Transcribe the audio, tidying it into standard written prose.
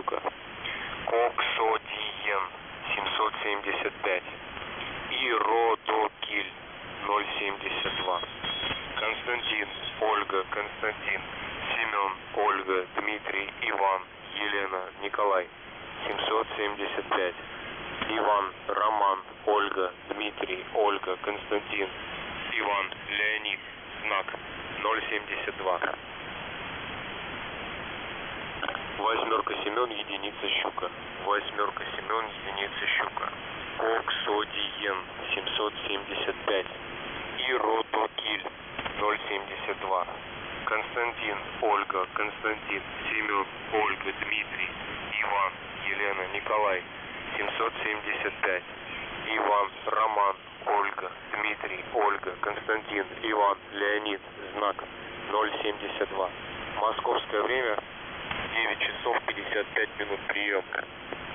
Щука. Коксодиен 775. Иродокиль 0,72. Константин, Ольга, Константин, Семен, Ольга, Дмитрий, Иван, Елена, Николай 775. Иван, Роман, Ольга, Дмитрий, Ольга, Константин, Иван, Леонид, знак 0,72. Восьмерка Семен, единица Щука. Восьмерка Семен, единица Щука. Коксодиен 775. Иродокиль 0,72. Константин, Ольга, Константин, Семен, Ольга, Дмитрий, Иван, Елена, Николай 775. Иван, Роман, Ольга, Дмитрий, Ольга, Константин, Иван, Леонид, знак 0,72. Московское время 9 часов 55 минут, прием.